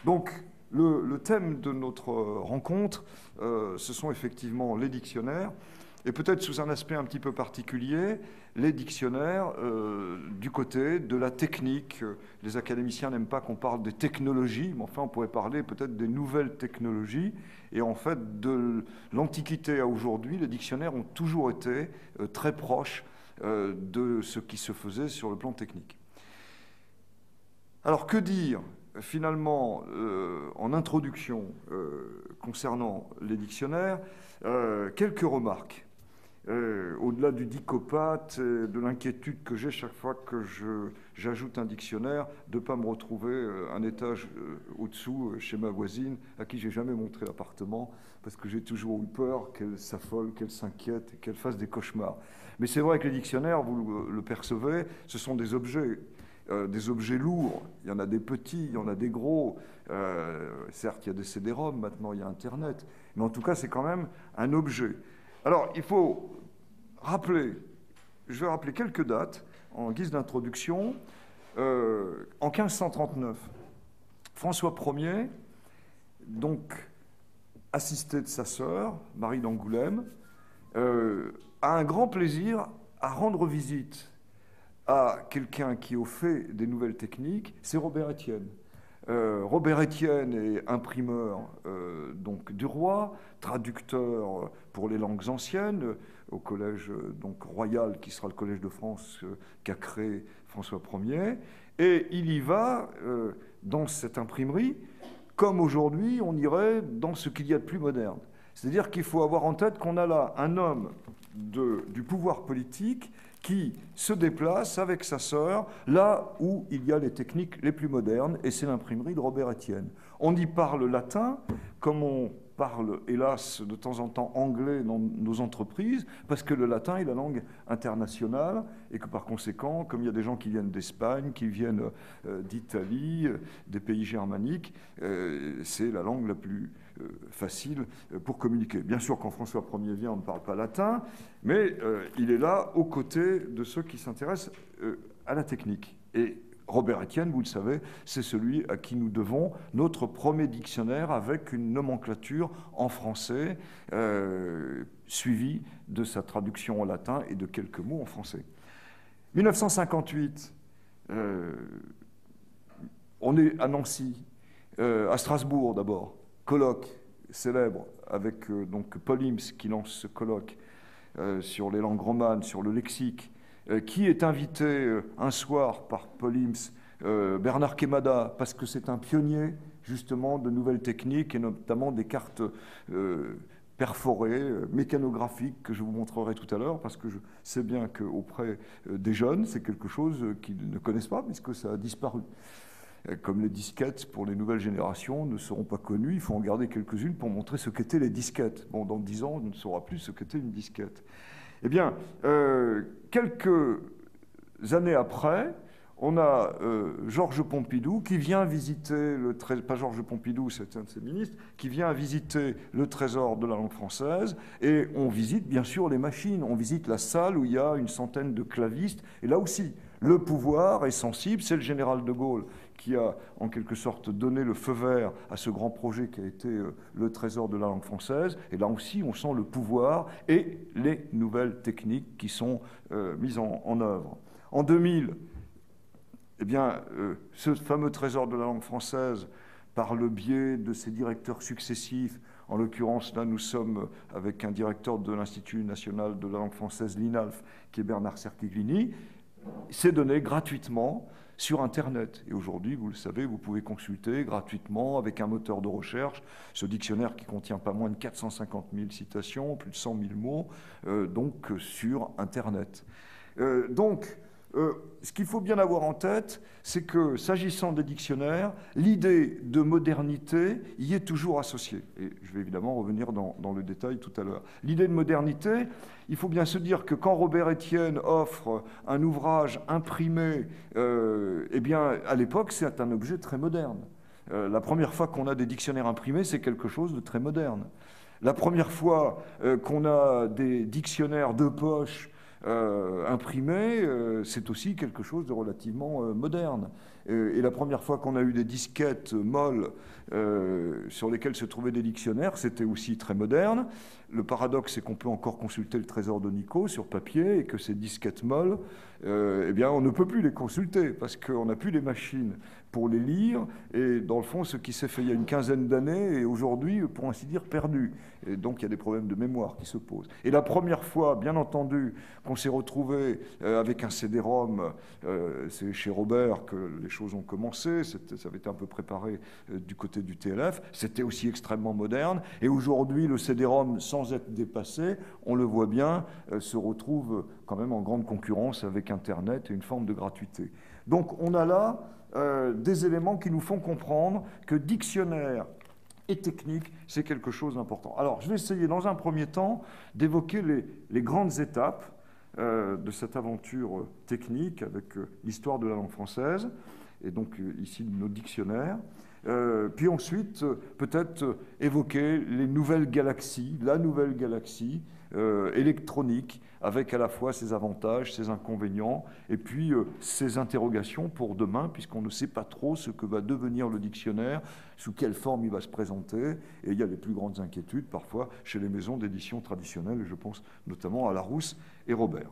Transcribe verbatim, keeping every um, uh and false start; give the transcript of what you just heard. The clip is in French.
Donc, le, le thème de notre rencontre, euh, ce sont effectivement les dictionnaires, et peut-être sous un aspect un petit peu particulier, les dictionnaires euh, du côté de la technique. Les académiciens n'aiment pas qu'on parle des technologies, mais enfin on pourrait parler peut-être des nouvelles technologies. Et en fait, de l'Antiquité à aujourd'hui, les dictionnaires ont toujours été euh, très proches euh, de ce qui se faisait sur le plan technique. Alors que dire finalement euh, en introduction euh, concernant les dictionnaires? euh, Quelques remarques. Euh, au-delà du dicopathe, et de l'inquiétude que j'ai chaque fois que je, j'ajoute un dictionnaire, de ne pas me retrouver euh, un étage euh, au-dessous euh, chez ma voisine, à qui j'ai jamais montré l'appartement, parce que j'ai toujours eu peur qu'elle s'affole, qu'elle s'inquiète, qu'elle fasse des cauchemars. Mais c'est vrai que les dictionnaires, vous le, le percevez, ce sont des objets, euh, des objets lourds. Il y en a des petits, il y en a des gros. Euh, certes, il y a des C D-ROM, maintenant il y a Internet, mais en tout cas, c'est quand même un objet. Alors, il faut rappeler, je vais rappeler quelques dates en guise d'introduction. Euh, en quinze cent trente-neuf, François Ier, donc assisté de sa sœur, Marie d'Angoulême, euh, a un grand plaisir à rendre visite à quelqu'un qui est au fait des nouvelles techniques, c'est Robert Estienne. Euh, Robert Estienne est imprimeur euh, donc, du roi, traducteur pour les langues anciennes, euh, au collège euh, donc, royal, qui sera le collège de France euh, qu'a créé François Ier. Et il y va euh, dans cette imprimerie, comme aujourd'hui on irait dans ce qu'il y a de plus moderne. C'est-à-dire qu'il faut avoir en tête qu'on a là un homme de, du pouvoir politique qui se déplace avec sa sœur là où il y a les techniques les plus modernes, et c'est l'imprimerie de Robert Estienne. On y parle latin, comme on parle, hélas, de temps en temps anglais dans nos entreprises, parce que le latin est la langue internationale, et que par conséquent, comme il y a des gens qui viennent d'Espagne, qui viennent euh, d'Italie, euh, des pays germaniques, euh, c'est la langue la plus euh, facile pour communiquer. Bien sûr, quand François Ier vient, on ne parle pas latin, mais euh, il est là aux côtés de ceux qui s'intéressent euh, à la technique. Et Robert Estienne, vous le savez, c'est celui à qui nous devons notre premier dictionnaire avec une nomenclature en français, euh, suivie de sa traduction en latin et de quelques mots en français. mille neuf cent cinquante-huit, euh, on est à Nancy, euh, à Strasbourg d'abord, colloque célèbre avec euh, donc Paul Ims qui lance ce colloque euh, sur les langues romanes, sur le lexique. Euh, qui est invité euh, un soir par Paul Ims, euh, Bernard Quémada, parce que c'est un pionnier justement de nouvelles techniques et notamment des cartes euh, perforées, euh, mécanographiques, que je vous montrerai tout à l'heure, parce que je sais bien qu'auprès euh, des jeunes, c'est quelque chose euh, qu'ils ne connaissent pas, puisque ça a disparu. Euh, comme les disquettes pour les nouvelles générations ne seront pas connues, il faut en garder quelques-unes pour montrer ce qu'étaient les disquettes. Bon, dans dix ans, on ne saura plus ce qu'était une disquette. Eh bien, euh, quelques années après, on a euh, Georges Pompidou qui vient visiter, le trésor, pas Georges Pompidou, c'est un de ses ministres, qui vient visiter le trésor de la langue française, et on visite bien sûr les machines, on visite la salle où il y a une centaine de clavistes, et là aussi, le pouvoir est sensible, c'est le général de Gaulle qui a en quelque sorte donné le feu vert à ce grand projet qui a été euh, le trésor de la langue française, et là aussi on sent le pouvoir et les nouvelles techniques qui sont euh, mises en, en œuvre. En deux mille, eh bien, euh, ce fameux trésor de la langue française, par le biais de ses directeurs successifs, en l'occurrence là nous sommes avec un directeur de l'Institut national de la langue française, l'I N A L F, qui est Bernard Cerquiglini, s'est donné gratuitement sur Internet. Et aujourd'hui, vous le savez, vous pouvez consulter gratuitement avec un moteur de recherche ce dictionnaire qui contient pas moins de quatre cent cinquante mille citations, plus de cent mille mots, euh, donc sur Internet. Euh, donc, euh, ce qu'il faut bien avoir en tête, c'est que, s'agissant des dictionnaires, l'idée de modernité y est toujours associée. Et je vais évidemment revenir dans, dans le détail tout à l'heure. L'idée de modernité, il faut bien se dire que quand Robert Estienne offre un ouvrage imprimé, euh, eh bien, à l'époque, c'est un objet très moderne. Euh, la première fois qu'on a des dictionnaires imprimés, c'est quelque chose de très moderne. La première fois euh, qu'on a des dictionnaires de poche euh, imprimé, euh, c'est aussi quelque chose de relativement euh, moderne. Et, et la première fois qu'on a eu des disquettes molles euh, sur lesquelles se trouvaient des dictionnaires, c'était aussi très moderne. Le paradoxe, c'est qu'on peut encore consulter le trésor de Nico sur papier et que ces disquettes molles, euh, eh bien, on ne peut plus les consulter parce qu'on n'a plus les machines pour les lire. Et dans le fond, ce qui s'est fait il y a une quinzaine d'années est aujourd'hui, pour ainsi dire, perdu. Et donc, il y a des problèmes de mémoire qui se posent. Et la première fois, bien entendu, qu'on s'est retrouvé euh, avec un C D-ROM, euh, c'est chez Robert que les choses ont commencé, ça avait été un peu préparé euh, du côté du T L F, c'était aussi extrêmement moderne. Et aujourd'hui, le C D-ROM, sans être dépassé, on le voit bien, euh, se retrouve quand même en grande concurrence avec Internet et une forme de gratuité. Donc, on a là euh, des éléments qui nous font comprendre que dictionnaire et technique, c'est quelque chose d'important. Alors, je vais essayer, dans un premier temps, d'évoquer les, les grandes étapes euh, de cette aventure technique avec euh, l'histoire de la langue française, et donc euh, ici nos dictionnaires. Euh, puis ensuite, euh, peut-être euh, évoquer les nouvelles galaxies, la nouvelle galaxie euh, électronique, avec à la fois ses avantages, ses inconvénients, et puis euh, ses interrogations pour demain, puisqu'on ne sait pas trop ce que va devenir le dictionnaire, sous quelle forme il va se présenter, et il y a les plus grandes inquiétudes parfois chez les maisons d'édition traditionnelles, et je pense notamment à Larousse et Robert.